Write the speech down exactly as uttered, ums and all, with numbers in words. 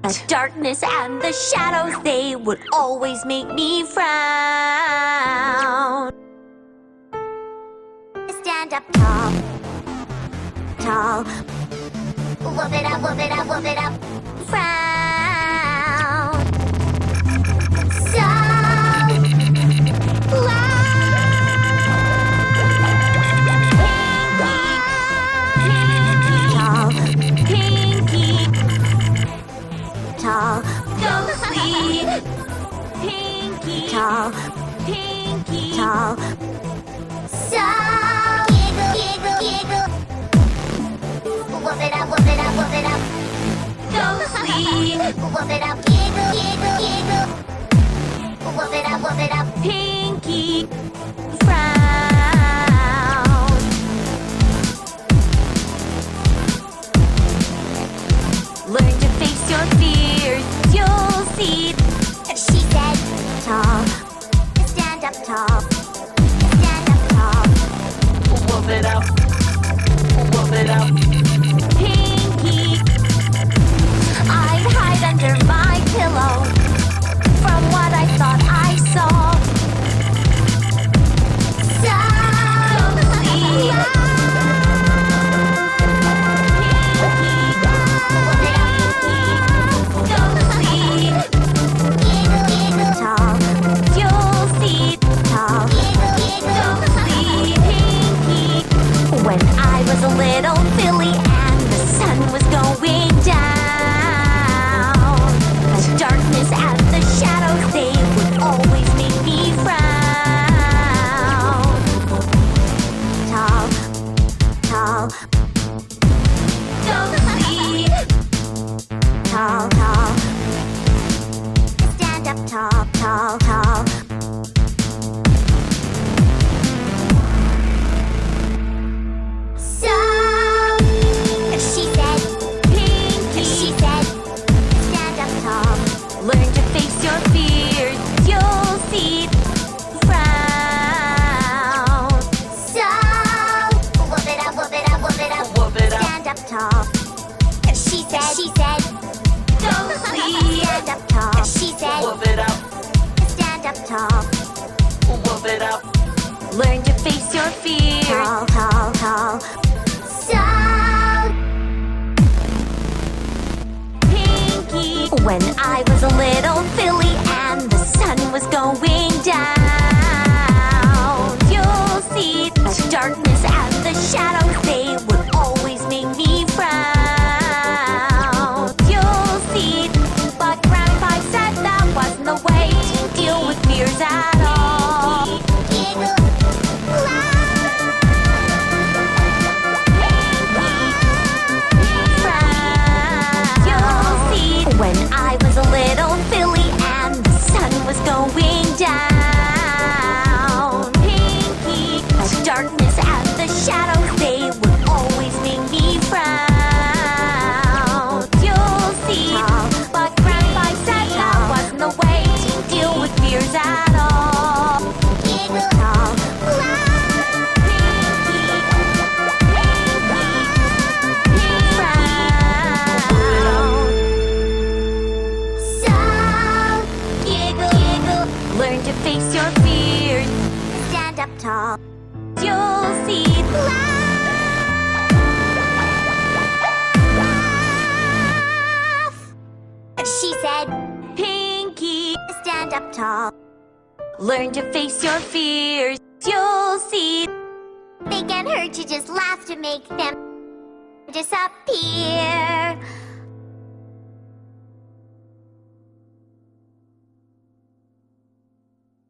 The darkness and the shadows, they would always make me frown. Stand up tall, tall. Whoop it up, whoop it up, whoop it up. Frown. So tall, go sleep. Pinky, tall, Pinky, tall. So giggle, giggle, giggle. Whoop it up, whoop it up, whoop it up. Go sleep. Whoop it up, giggle, giggle, giggle. Whoop it up, whoop it up. Pinky, frown. Learn to face your fears, you'll see. She said, tall, stand up tall, stand up tall. Whoop it up, whoop it up. Pinky, I'd hide under my pillow from what I thought I saw. So sleep. When I was a little filly and the sun was going down, the darkness and the shadows, they would always make me frown. Tall, tall, go to sleep. Tall, tall, stand up tall, tall, tall. Learn to face your fears, you'll see. Frown. So, whoop it up, whoop it up, whoop it up. Whoop it up. Stand up tall. She said, she said, go sleep. Stand up tall. She said, Whoop it up, stand up tall. whoop it up. Learn to face your fears. Tall, tall, tall. So Pinky, when I was a little filly and the sun was going down, you'll see the darkness and the shadows, they would always make me frown. You'll see, but Grandpa said that wasn't the way to deal with fears at all. When I was a little filly and the sun was going down, Pinky, the darkness and the shadows, they would always make me frown. You'll see, but Grandpa said that wasn't the way to deal with fears at all. Tall, learn to face your fears. Stand up tall. You'll see. Laugh. She said, Pinky, stand up tall. Learn to face your fears. You'll see. They can't hurt you, just laugh to make them disappear.